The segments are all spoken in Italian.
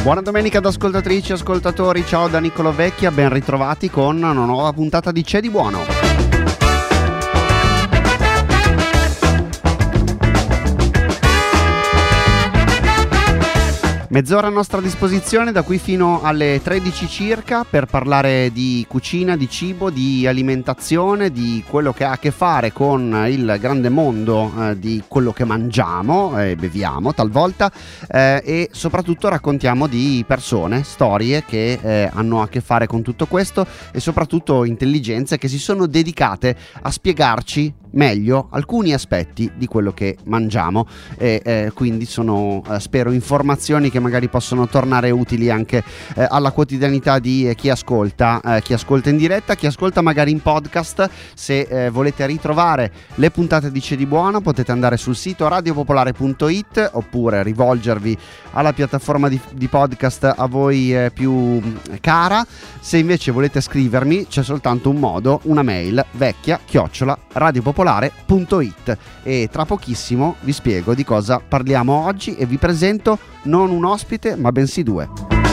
Buona domenica ad ascoltatrici e ascoltatori, ciao da Niccolo Vecchia, ben ritrovati con una nuova puntata di C'è di buono. Mezz'ora a nostra disposizione da qui fino alle 13 circa per parlare di cucina, di cibo, di alimentazione, di quello che ha a che fare con il grande mondo di quello che mangiamo e beviamo talvolta e soprattutto raccontiamo di persone, storie che hanno a che fare con tutto questo e soprattutto intelligenze che si sono dedicate a spiegarci meglio alcuni aspetti di quello che mangiamo e quindi sono spero informazioni che magari possono tornare utili anche alla quotidianità di chi ascolta in diretta, chi ascolta magari in podcast. Se volete ritrovare le puntate di C'è di buono potete andare sul sito radiopopolare.it oppure rivolgervi alla piattaforma di podcast a voi più cara. Se invece volete scrivermi c'è soltanto un modo, una mail vecchia@radiopopolare.it e tra pochissimo vi spiego di cosa parliamo oggi e vi presento non un ospite ma bensì due.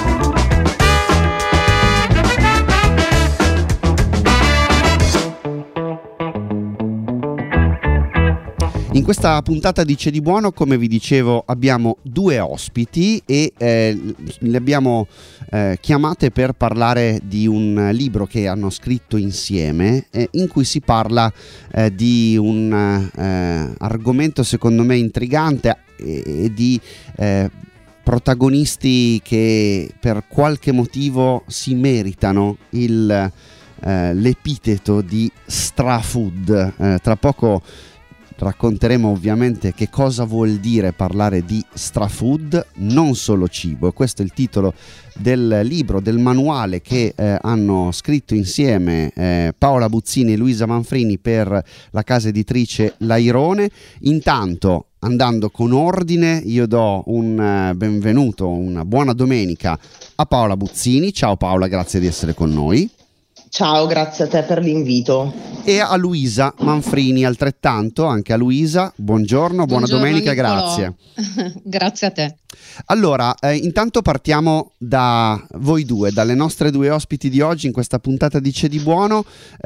In questa puntata di C'è di buono, come vi dicevo, abbiamo due ospiti e le abbiamo chiamate per parlare di un libro che hanno scritto insieme in cui si parla di un argomento secondo me intrigante e di protagonisti che per qualche motivo si meritano l'epiteto di strafood. Tra poco racconteremo ovviamente che cosa vuol dire parlare di strafood, non solo cibo, e questo è il titolo del libro, del manuale che hanno scritto insieme Paola Buzzini e Luisa Manfrini per la casa editrice L'Airone. Intanto, andando con ordine, io do un benvenuto, una buona domenica a Paola Buzzini. Ciao Paola, grazie di essere con noi. Ciao, grazie a te per l'invito. E a Luisa Manfrini altrettanto, anche a Luisa, buongiorno, buona domenica, Niccolò. grazie. Grazie a te. Allora, intanto partiamo da voi due, dalle nostre due ospiti di oggi in questa puntata di C'è di buono.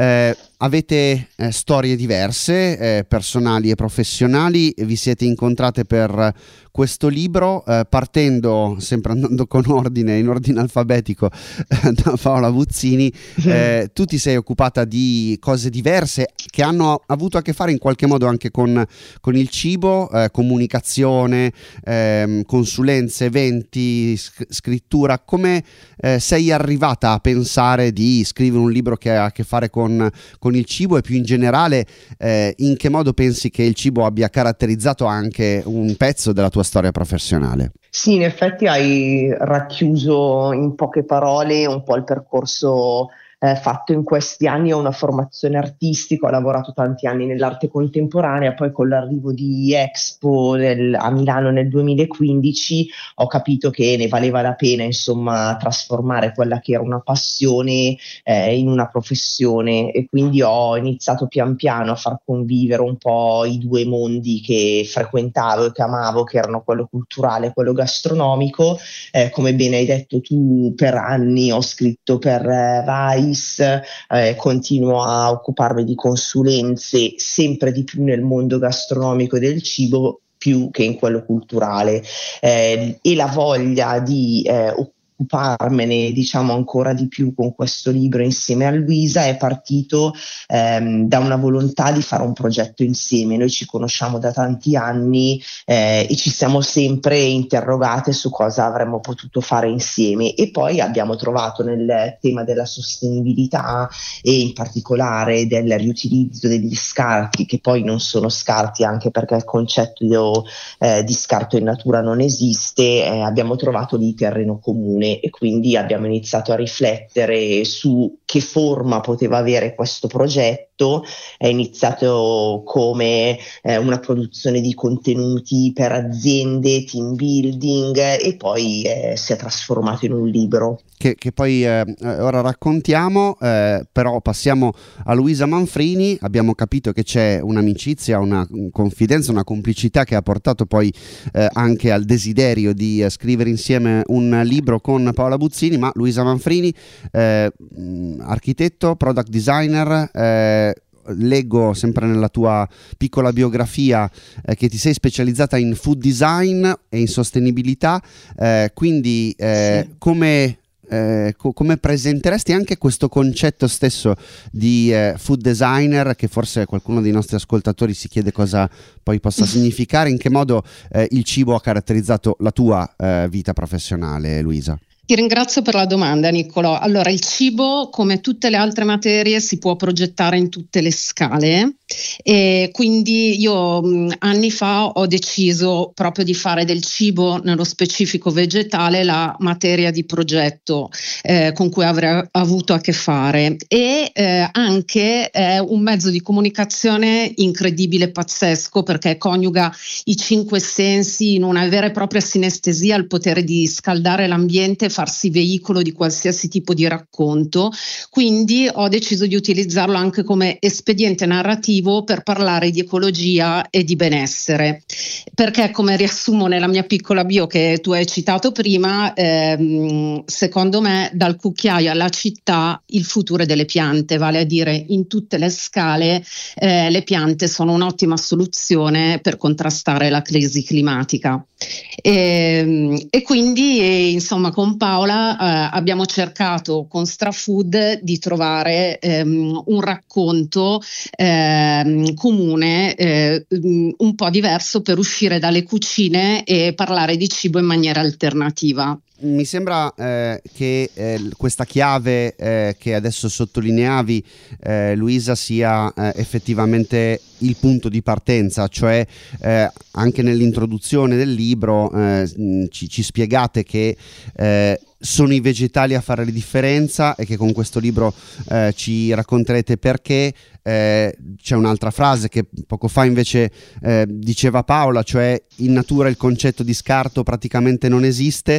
Avete storie diverse, personali e professionali, vi siete incontrate per questo libro, partendo, sempre andando con ordine, in ordine alfabetico, da Paola Buzzini. Tu ti sei occupata di cose diverse che hanno avuto a che fare in qualche modo anche con il cibo, comunicazione, consulenze, eventi, scrittura. Come sei arrivata a pensare di scrivere un libro che ha a che fare con il cibo e più in generale in che modo pensi che il cibo abbia caratterizzato anche un pezzo della tua storia professionale? Sì, in effetti hai racchiuso in poche parole un po' il percorso fatto in questi anni. Ho una formazione artistica, ho lavorato tanti anni nell'arte contemporanea, poi con l'arrivo di Expo a Milano nel 2015 ho capito che ne valeva la pena, insomma, trasformare quella che era una passione in una professione, e quindi ho iniziato pian piano a far convivere un po' i due mondi che frequentavo e che amavo, che erano quello culturale e quello gastronomico. Come bene hai detto tu, per anni ho scritto per Vice, continuo a occuparmi di consulenze sempre di più nel mondo gastronomico e del cibo più che in quello culturale, e la voglia di occuparmene, diciamo, ancora di più con questo libro insieme a Luisa è partito da una volontà di fare un progetto insieme. Noi ci conosciamo da tanti anni e ci siamo sempre interrogate su cosa avremmo potuto fare insieme, e poi abbiamo trovato nel tema della sostenibilità e in particolare del riutilizzo degli scarti, che poi non sono scarti anche perché il concetto di scarto in natura non esiste, abbiamo trovato lì terreno comune e quindi abbiamo iniziato a riflettere su che forma poteva avere questo progetto. È iniziato come una produzione di contenuti per aziende, team building, e poi si è trasformato in un libro. Che poi ora raccontiamo, però passiamo a Luisa Manfrini. Abbiamo capito che c'è un'amicizia, una confidenza, una complicità che ha portato poi anche al desiderio di scrivere insieme un libro con Paola Buzzini, ma Luisa Manfrini, architetto, product designer, leggo sempre nella tua piccola biografia che ti sei specializzata in food design e in sostenibilità, quindi Sì. come presenteresti anche questo concetto stesso di food designer, che forse qualcuno dei nostri ascoltatori si chiede cosa poi possa significare, in che modo il cibo ha caratterizzato la tua vita professionale, Luisa? Ti ringrazio per la domanda, Niccolò. Allora, il cibo, come tutte le altre materie, si può progettare in tutte le scale, e quindi io anni fa ho deciso proprio di fare del cibo, nello specifico vegetale, la materia di progetto con cui avrei avuto a che fare, e anche un mezzo di comunicazione incredibile, pazzesco, perché coniuga i 5 sensi in una vera e propria sinestesia, il potere di scaldare l'ambiente, farsi veicolo di qualsiasi tipo di racconto. Quindi ho deciso di utilizzarlo anche come espediente narrativo per parlare di ecologia e di benessere, perché, come riassumo nella mia piccola bio che tu hai citato prima, secondo me dal cucchiaio alla città il futuro è delle piante, vale a dire in tutte le scale le piante sono un'ottima soluzione per contrastare la crisi climatica. E quindi insomma con Paola abbiamo cercato con Strafood di trovare un racconto comune, un po' diverso, per uscire dalle cucine e parlare di cibo in maniera alternativa. Mi sembra che questa chiave che adesso sottolineavi, Luisa, sia effettivamente il punto di partenza, cioè anche nell'introduzione del libro ci spiegate che sono i vegetali a fare la differenza, e che con questo libro ci racconterete perché. C'è un'altra frase che poco fa invece diceva Paola, cioè in natura il concetto di scarto praticamente non esiste,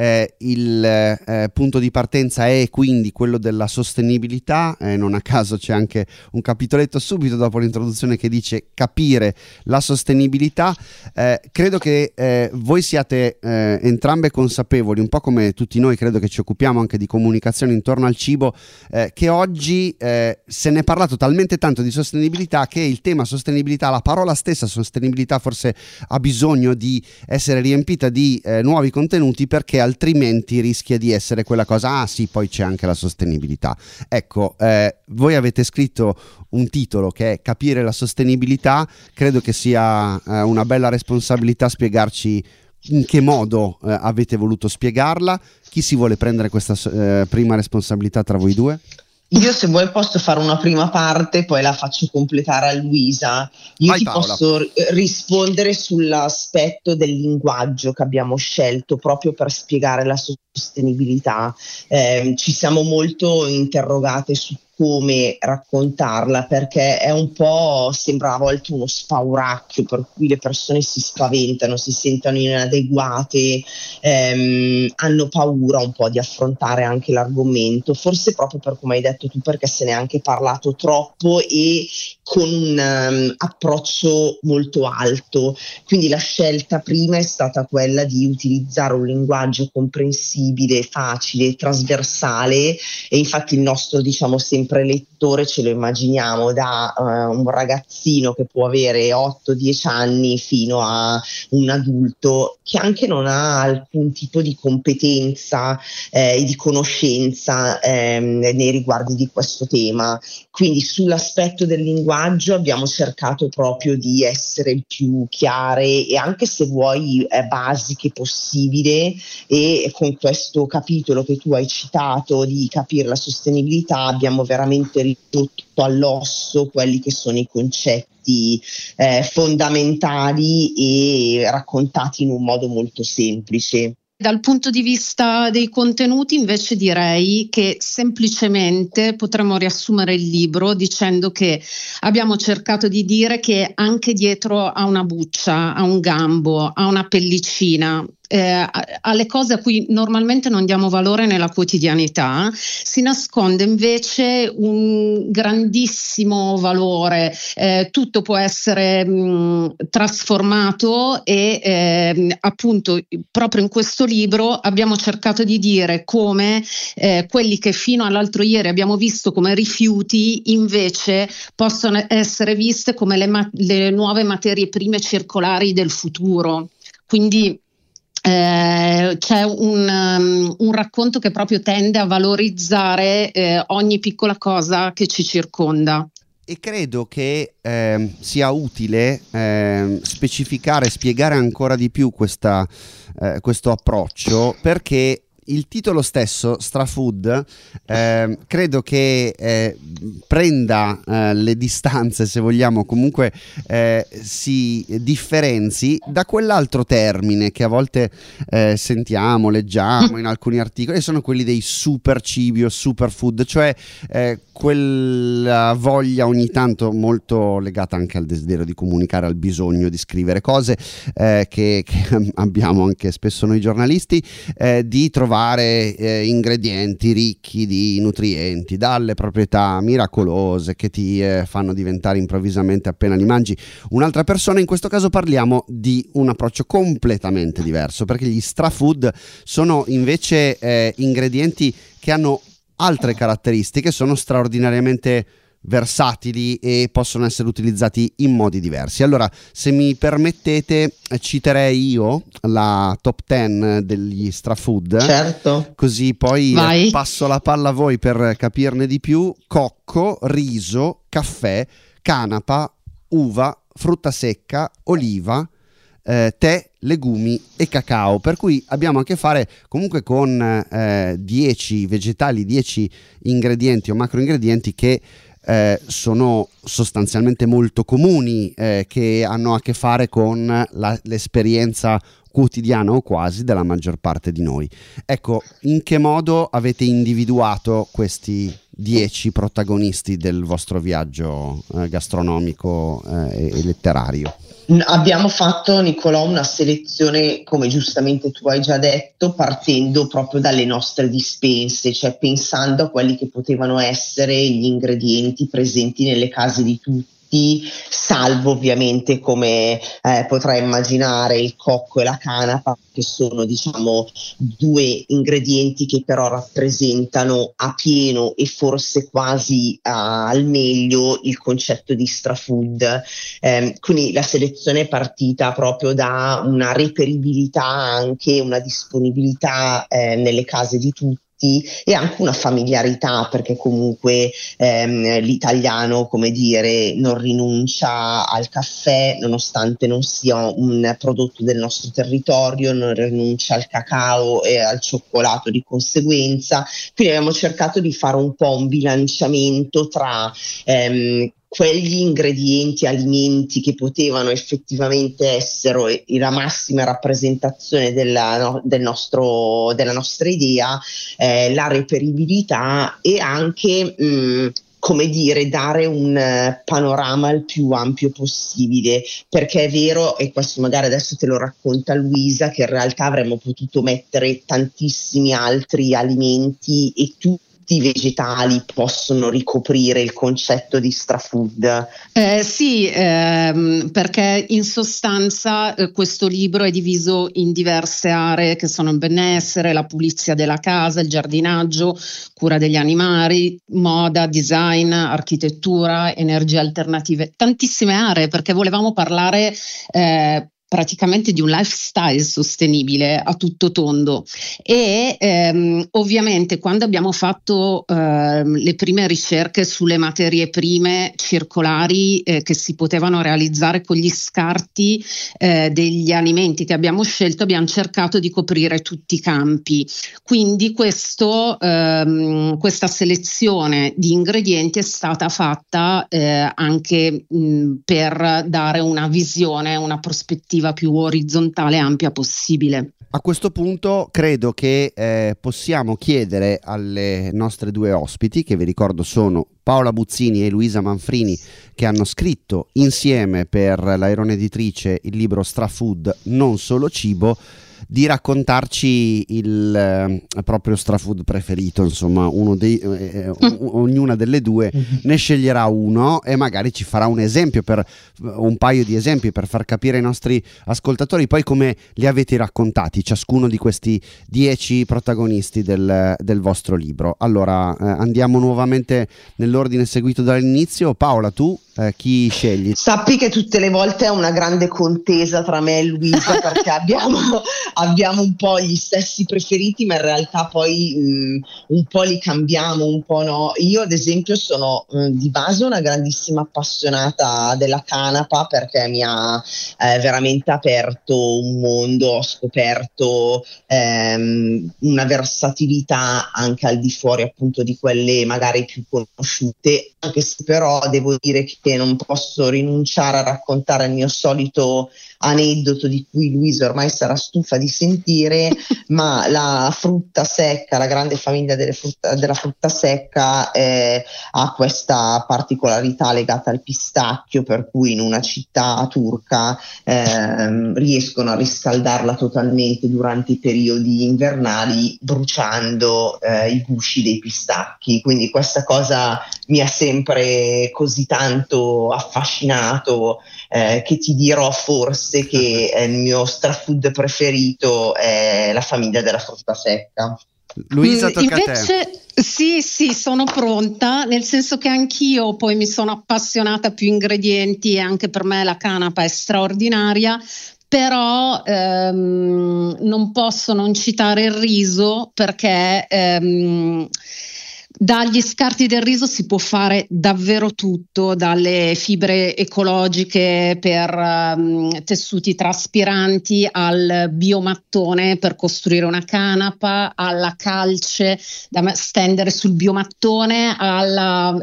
il punto di partenza è quindi quello della sostenibilità, non a caso c'è anche un capitoletto subito dopo l'introduzione che dice capire la sostenibilità. Credo che voi siate entrambe consapevoli, un po' come tutti noi credo che ci occupiamo anche di comunicazione intorno al cibo, che oggi se ne è parlato talmente tanto di sostenibilità che il tema sostenibilità, la parola stessa sostenibilità, forse ha bisogno di essere riempita di nuovi contenuti, perché altrimenti rischia di essere quella cosa, ah sì, poi c'è anche la sostenibilità. Ecco, voi avete scritto un titolo che è Capire la sostenibilità. Credo che sia una bella responsabilità spiegarci in che modo avete voluto spiegarla. Chi si vuole prendere questa prima responsabilità tra voi due? Io, se vuoi, posso fare una prima parte, poi la faccio completare a Luisa. Io Vai, ti Paola. posso rispondere sull'aspetto del linguaggio che abbiamo scelto proprio per spiegare la sostenibilità. Ci siamo molto interrogate su come raccontarla, perché è un po', sembra a volte uno spauracchio per cui le persone si spaventano, si sentono inadeguate, hanno paura un po' di affrontare anche l'argomento, forse proprio per come hai detto tu, perché se ne è anche parlato troppo e con un approccio molto alto. Quindi la scelta prima è stata quella di utilizzare un linguaggio comprensibile, facile, trasversale, e infatti il nostro, diciamo, sempre lettore ce lo immaginiamo da un ragazzino che può avere 8-10 anni fino a un adulto che anche non ha alcun tipo di competenza e di conoscenza nei riguardi di questo tema. Quindi sull'aspetto del linguaggio abbiamo cercato proprio di essere il più chiare e anche, se vuoi, basiche possibile, e con questo capitolo che tu hai citato di capire la sostenibilità abbiamo veramente ridotto all'osso quelli che sono i concetti fondamentali e raccontati in un modo molto semplice. Dal punto di vista dei contenuti invece direi che semplicemente potremmo riassumere il libro dicendo che abbiamo cercato di dire che anche dietro a una buccia, a un gambo, a una pellicina, alle cose a cui normalmente non diamo valore nella quotidianità, si nasconde invece un grandissimo valore. Tutto può essere trasformato e appunto proprio in questo libro abbiamo cercato di dire come quelli che fino all'altro ieri abbiamo visto come rifiuti invece possono essere viste come le nuove materie prime circolari del futuro. Quindi c'è un racconto che proprio tende a valorizzare ogni piccola cosa che ci circonda. E credo che sia utile specificare, spiegare ancora di più questo approccio, perché il titolo stesso, Strafood, credo che prenda le distanze, se vogliamo, comunque si differenzi da quell'altro termine che a volte sentiamo, leggiamo in alcuni articoli, e sono quelli dei super cibi o superfood, cioè quella voglia ogni tanto molto legata anche al desiderio di comunicare, al bisogno di scrivere cose che abbiamo anche spesso noi giornalisti, di trovare ingredienti ricchi di nutrienti, dalle proprietà miracolose che ti fanno diventare improvvisamente appena li mangi un'altra persona. In questo caso parliamo di un approccio completamente diverso, perché gli strafood sono invece ingredienti che hanno altre caratteristiche, sono straordinariamente versatili e possono essere utilizzati in modi diversi. Allora, se mi permettete, citerei io la top 10 degli strafood. Certo. Così poi Vai. passo la palla a voi per capirne di più. Cocco, riso, caffè, canapa, uva, frutta secca, oliva, tè, legumi e cacao, per cui abbiamo a che fare comunque con 10 vegetali, 10 ingredienti o macro ingredienti che sono sostanzialmente molto comuni, che hanno a che fare con l'esperienza quotidiana o quasi della maggior parte di noi. Ecco, in che modo avete individuato questi 10 protagonisti del vostro viaggio gastronomico e letterario? Abbiamo fatto, Nicolò, una selezione, come giustamente tu hai già detto, partendo proprio dalle nostre dispense, cioè pensando a quelli che potevano essere gli ingredienti presenti nelle case di tutti, salvo ovviamente, come potrai immaginare, il cocco e la canapa, che sono, diciamo, due ingredienti che però rappresentano a pieno e forse quasi al meglio il concetto di strafood. Quindi la selezione è partita proprio da una reperibilità, anche una disponibilità nelle case di tutti, e anche una familiarità, perché comunque l'italiano, come dire, non rinuncia al caffè nonostante non sia un prodotto del nostro territorio, non rinuncia al cacao e al cioccolato di conseguenza. Quindi abbiamo cercato di fare un po' un bilanciamento tra quegli ingredienti, alimenti che potevano effettivamente essere la massima rappresentazione della nostra idea, la reperibilità e anche come dire, dare un panorama il più ampio possibile, perché è vero, e questo magari adesso te lo racconta Luisa, che in realtà avremmo potuto mettere tantissimi altri alimenti e tutti i vegetali possono ricoprire il concetto di strafood. Sì, perché in sostanza questo libro è diviso in diverse aree che sono il benessere, la pulizia della casa, il giardinaggio, cura degli animali, moda, design, architettura, energie alternative, tantissime aree, perché volevamo parlare praticamente di un lifestyle sostenibile a tutto tondo. E ovviamente quando abbiamo fatto le prime ricerche sulle materie prime circolari che si potevano realizzare con gli scarti degli alimenti che abbiamo scelto, abbiamo cercato di coprire tutti i campi. Quindi questa selezione di ingredienti è stata fatta anche per dare una visione, una prospettiva prospettiva più orizzontale e ampia possibile. A questo punto credo che possiamo chiedere alle nostre due ospiti, che vi ricordo sono Paola Buzzini e Luisa Manfrini, che hanno scritto insieme per l'Airone Editrice il libro Strafood, non solo cibo, di raccontarci il proprio strafood preferito, insomma ognuna delle due ne sceglierà uno e magari ci farà un paio di esempi per far capire ai nostri ascoltatori poi come li avete raccontati ciascuno di questi 10 protagonisti del vostro libro. Allora andiamo nuovamente nell'ordine seguito dall'inizio. Paola, tu chi scegli? Sappi che tutte le volte è una grande contesa tra me e Luisa perché abbiamo un po' gli stessi preferiti, ma in realtà poi un po' li cambiamo, un po' no. Io ad esempio sono di base una grandissima appassionata della canapa perché mi ha veramente aperto un mondo, ho scoperto una versatilità anche al di fuori appunto di quelle magari più conosciute, anche se però devo dire che non posso rinunciare a raccontare il mio solito aneddoto di cui Luisa ormai sarà stufa di sentire, ma la frutta secca, la grande famiglia della frutta secca ha questa particolarità legata al pistacchio, per cui in una città turca riescono a riscaldarla totalmente durante i periodi invernali bruciando i gusci dei pistacchi, quindi questa cosa mi ha sempre così tanto affascinato che ti dirò forse che il mio strafood preferito è la famiglia della frutta secca. Luisa, tocca a te. Sì, sono pronta, nel senso che anch'io poi mi sono appassionata a più ingredienti e anche per me la canapa è straordinaria. Però non posso non citare il riso perché dagli scarti del riso si può fare davvero tutto, dalle fibre ecologiche per tessuti traspiranti al biomattone per costruire una canapa, alla calce da stendere sul biomattone, alla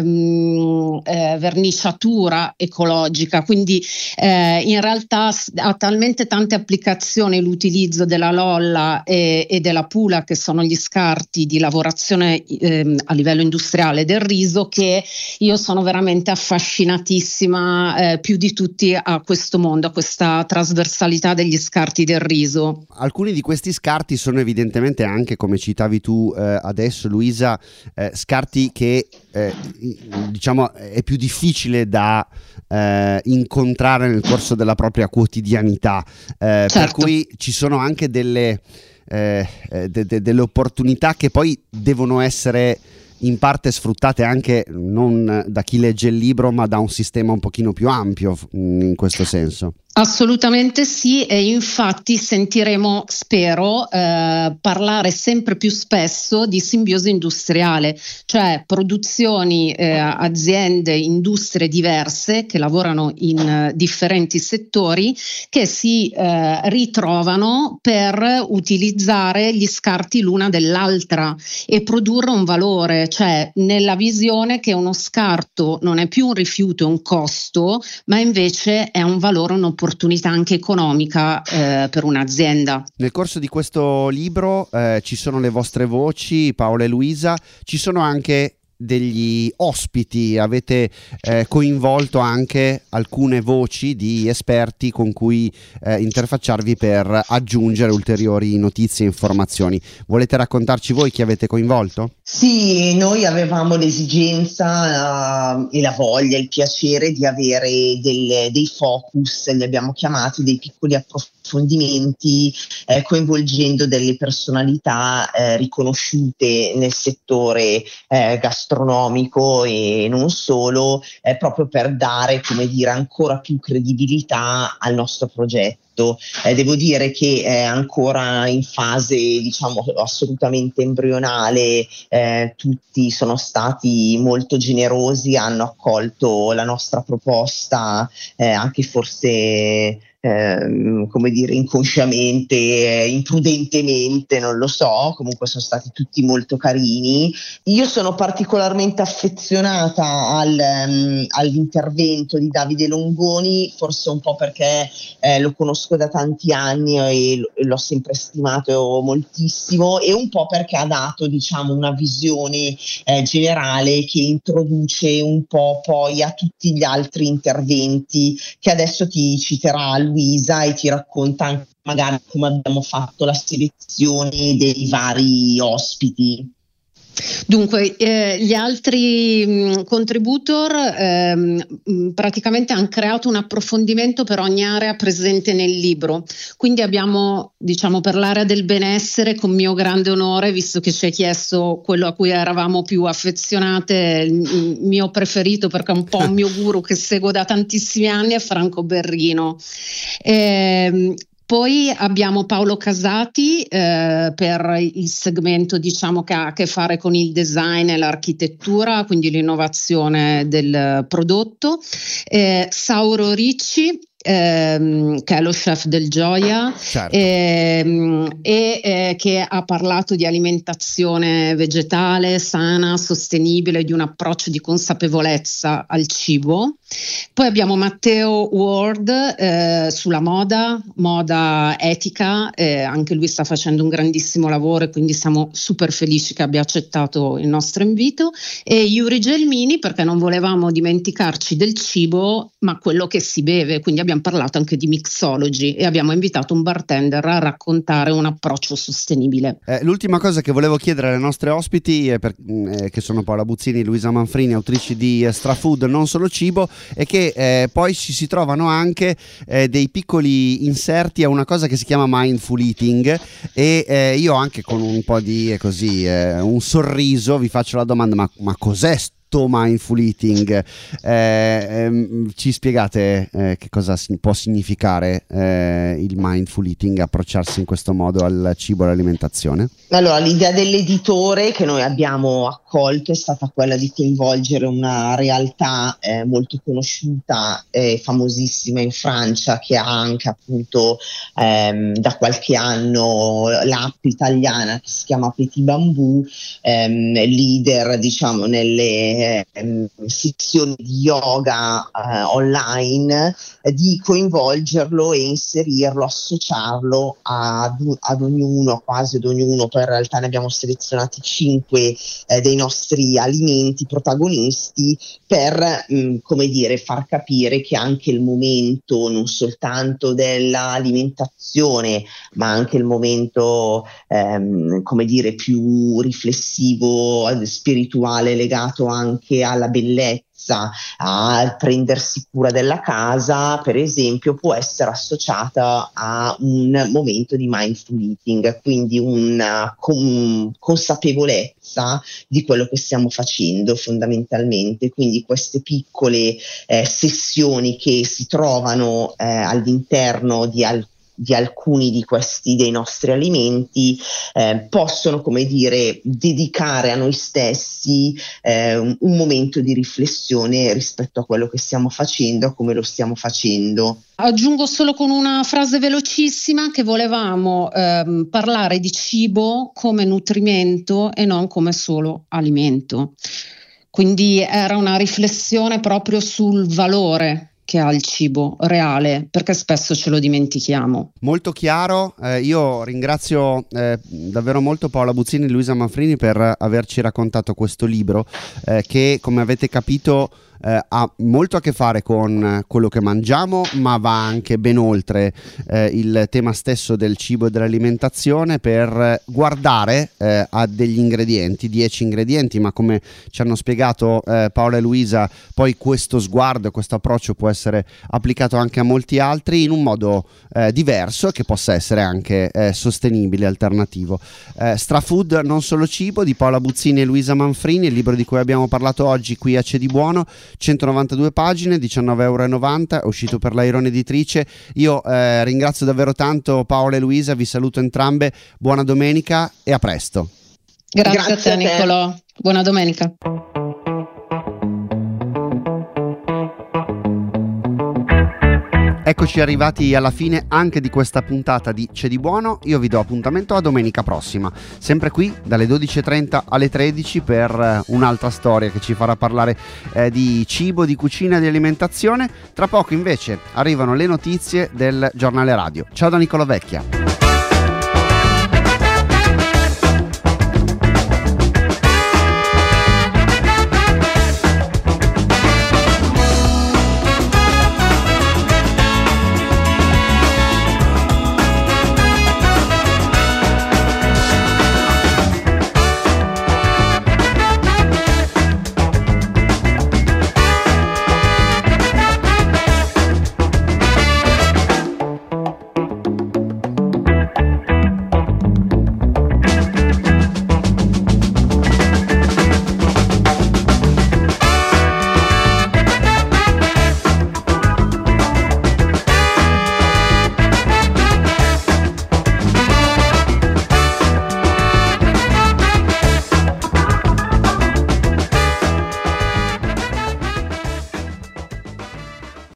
verniciatura ecologica. Quindi in realtà ha talmente tante applicazioni l'utilizzo della lolla e della pula, che sono gli scarti di lavorazione a livello industriale del riso, che io sono veramente affascinatissima più di tutti a questo mondo, a questa trasversalità degli scarti del riso. Alcuni di questi scarti sono evidentemente anche, come citavi tu adesso Luisa, scarti che diciamo è più difficile da incontrare nel corso della propria quotidianità, certo. Per cui ci sono anche delle opportunità che poi devono essere in parte sfruttate anche non da chi legge il libro, ma da un sistema un pochino più ampio in questo senso. Assolutamente sì, e infatti sentiremo, spero, parlare sempre più spesso di simbiosi industriale, cioè produzioni, aziende, industrie diverse che lavorano in differenti settori che si ritrovano per utilizzare gli scarti l'una dell'altra e produrre un valore, cioè nella visione che uno scarto non è più un rifiuto, è un costo, ma invece è un valore, un'opportunità anche economica per un'azienda. Nel corso di questo libro ci sono le vostre voci, Paola e Luisa, ci sono anche degli ospiti, avete coinvolto anche alcune voci di esperti con cui interfacciarvi per aggiungere ulteriori notizie e informazioni. Volete raccontarci voi chi avete coinvolto? Sì, noi avevamo l'esigenza e la voglia, il piacere di avere dei focus, li abbiamo chiamati, dei piccoli approfondimenti, coinvolgendo delle personalità riconosciute nel settore gastronomico e non solo, proprio per dare, come dire, ancora più credibilità al nostro progetto. Devo dire che è ancora in fase, diciamo, assolutamente embrionale, tutti sono stati molto generosi, hanno accolto la nostra proposta, anche forse come dire, inconsciamente, imprudentemente, non lo so, comunque sono stati tutti molto carini. Io sono particolarmente affezionata all'intervento di Davide Longoni, forse un po' perché lo conosco da tanti anni e l'ho sempre stimato moltissimo, e un po' perché ha dato, diciamo, una visione generale che introduce un po' poi a tutti gli altri interventi che adesso ti citerà Luisa e ti racconta anche magari come abbiamo fatto la selezione dei vari ospiti. Dunque, gli altri contributor praticamente hanno creato un approfondimento per ogni area presente nel libro, quindi abbiamo, diciamo, per l'area del benessere, con mio grande onore, visto che ci hai chiesto quello a cui eravamo più affezionate, il mio preferito perché è un po' un mio guru che seguo da tantissimi anni, è Franco Berrino. Poi abbiamo Paolo Casati per il segmento, diciamo, che ha a che fare con il design e l'architettura, quindi l'innovazione del prodotto. Sauro Ricci, che è lo chef del Gioia, certo. Che ha parlato di alimentazione vegetale, sana, sostenibile, di un approccio di consapevolezza al cibo. Poi abbiamo Matteo Ward sulla moda etica, anche lui sta facendo un grandissimo lavoro e quindi siamo super felici che abbia accettato il nostro invito, e Yuri Gelmini perché non volevamo dimenticarci del cibo ma quello che si beve, quindi abbiamo parlato anche di mixology e abbiamo invitato un bartender a raccontare un approccio sostenibile. L'ultima cosa che volevo chiedere alle nostre ospiti, che sono Paola Buzzini e Luisa Manfrini, autrici di Strafood, non solo cibo, è che poi ci si trovano anche dei piccoli inserti a una cosa che si chiama mindful eating, e io anche con un po' di un sorriso vi faccio la domanda: ma cos'è mindful eating? Ci spiegate che cosa può significare il mindful eating, approcciarsi in questo modo al cibo e all'alimentazione? Allora, l'idea dell'editore che noi abbiamo accolto è stata quella di coinvolgere una realtà molto conosciuta e famosissima in Francia, che ha anche appunto da qualche anno l'app italiana che si chiama Petit Bambou, leader, diciamo, nelle sezioni di yoga online, di coinvolgerlo e inserirlo, associarlo ad ognuno, quasi ad ognuno. Poi in realtà ne abbiamo selezionati 5 dei nostri alimenti protagonisti per come dire, far capire che anche il momento non soltanto dell'alimentazione ma anche il momento come dire più riflessivo, spirituale, legato anche alla bellezza, a prendersi cura della casa, per esempio, può essere associata a un momento di mindful eating, quindi una consapevolezza di quello che stiamo facendo fondamentalmente. Quindi queste piccole sessioni che si trovano all'interno di alcuni di questi dei nostri alimenti possono, come dire, dedicare a noi stessi un momento di riflessione rispetto a quello che stiamo facendo, a come lo stiamo facendo. Aggiungo solo con una frase velocissima che volevamo parlare di cibo come nutrimento e non come solo alimento. Quindi era una riflessione proprio sul valore che ha il cibo reale, perché spesso ce lo dimentichiamo. Molto chiaro, io ringrazio davvero molto Paola Buzzini e Luisa Manfrini per averci raccontato questo libro che, come avete capito, ha molto a che fare con quello che mangiamo, ma va anche ben oltre il tema stesso del cibo e dell'alimentazione, per guardare a degli ingredienti, 10 ingredienti, ma come ci hanno spiegato Paola e Luisa, poi questo sguardo e questo approccio può essere applicato anche a molti altri in un modo diverso, che possa essere anche sostenibile, alternativo. Strafood, non solo cibo, di Paola Buzzini e Luisa Manfrini, il libro di cui abbiamo parlato oggi qui a C'è di Buono, 192 pagine, 19,90 €, è uscito per l'Airone Editrice. Io ringrazio davvero tanto Paola e Luisa, vi saluto entrambe, buona domenica e a presto. Grazie a te Niccolò, buona domenica. Eccoci arrivati alla fine anche di questa puntata di C'è di buono. Io vi do appuntamento a domenica prossima, sempre qui dalle 12:30 alle 13 per un'altra storia che ci farà parlare di cibo, di cucina e di alimentazione. Tra poco invece arrivano le notizie del giornale radio. Ciao da Nicola Vecchia.